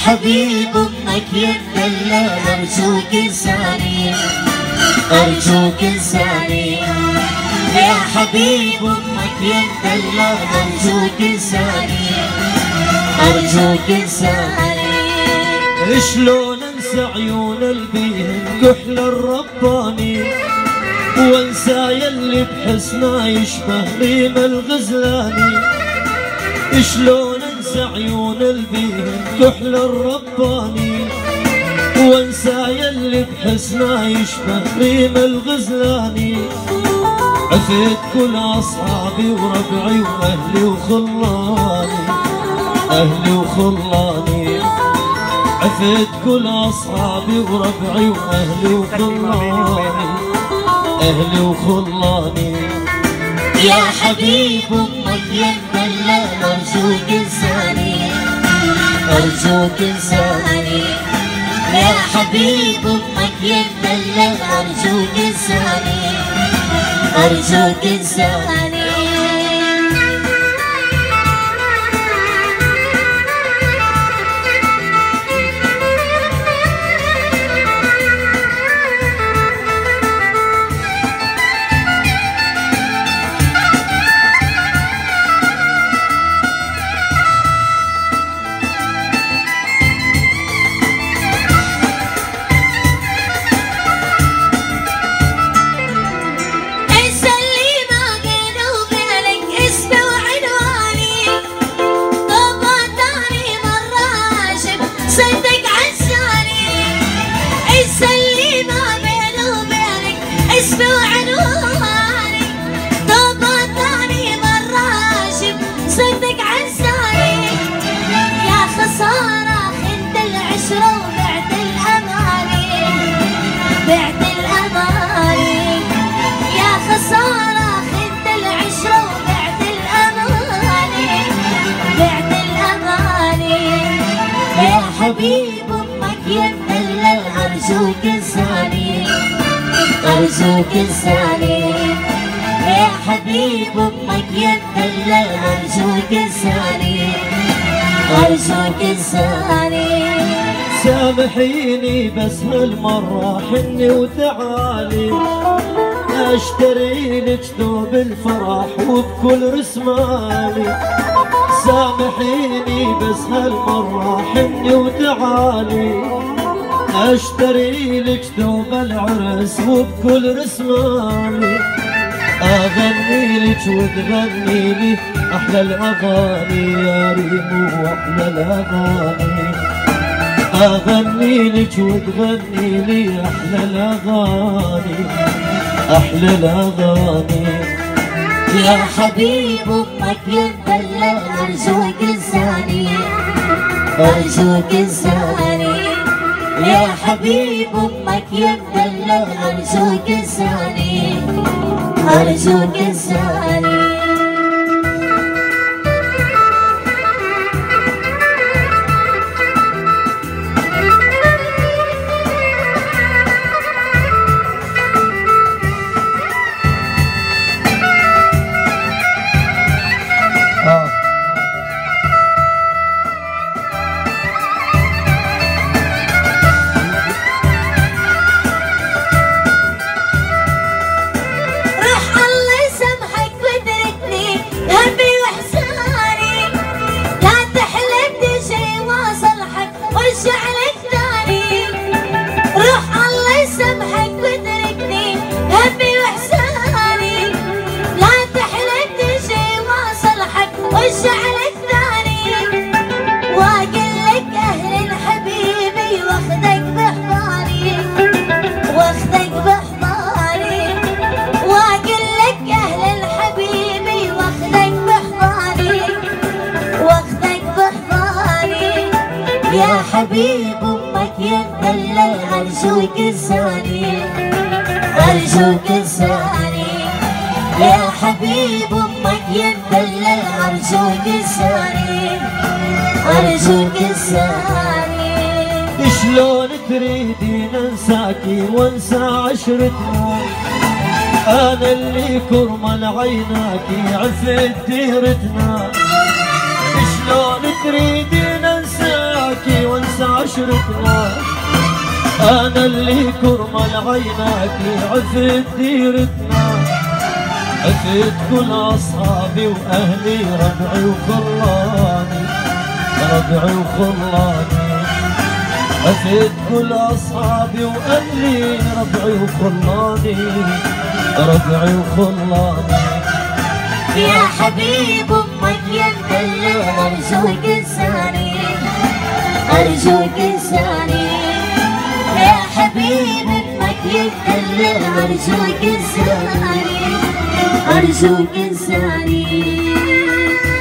حبيب امك يا الدلال ارجوك انساني ارجوك انساني يا حبيب امك يا الدلال ارجوك انساني ارجوك انساني. شلون انسى عيون البيهن كحل الرباني وانسى يلي بحسنا يشبه ريم الغزلاني. شلون انسى عيون البيهن كحل الرباني وانسى يلي بحسنا يشبه ريم الغزلاني. عفيت كل اصحابي وربعي واهلي وخلاني اهلي وخلاني. عفيت كل اصحابي وربعي واهلي وخلاني اهلي وخلاني. يا حبيب امك يا الدلال ارجوك انساني ارجوك انساني يا حبيب امك يا الدلال ارجوك انساني ارجوك انساني. حبيب امك يا الدلال ارجوك انساني ارجوك انساني يا حبيب امك يا الدلال ارجوك انساني ارجوك انساني. سامحيني بس هالمرة حني وتعالي اشتري لك ثوب الفرح وبكل رسمالي. سامحيني بس هالمرة حني وتعالي اشتري لك ثوب العرس وبكل رسمالي. اغني لك وتغني لي احلى الاغاني يا ريم واحلى الاغاني. اغني لك وتغني لي احلى الاغاني احلى الاغاني. يا حبيب امك يا الدلال ارجوك انساني ارجوك انساني يا حبيب امك يا الدلال ارجوك انساني ارجوك انساني. يا حبيب امك يا الدلال ارجوك انساني ارجوك انساني يا حبيب امك يا الدلال ارجوك انساني ارجوك انساني. شلون تريدين انساكي وانسى عشرتنا انا اللي كرمل عيناكي عفيت ديرتنا. شلون تريدين انساكي عيناكي وانسى عشرتنا، انا اللي كرمل عيناكي عفت ديرتنا، عفت كل اصحابي واهلي ربعي وخلاني، ربعي وخلاني، عفت كل اصحابي واهلي ربعي وخلاني، ربعي وخلاني. يا حبيب امك يا مدلل ارجوك انساني، ارجوك انساني، يا حبيب امك يا مدلل ارجوك انساني، ارجوك انساني.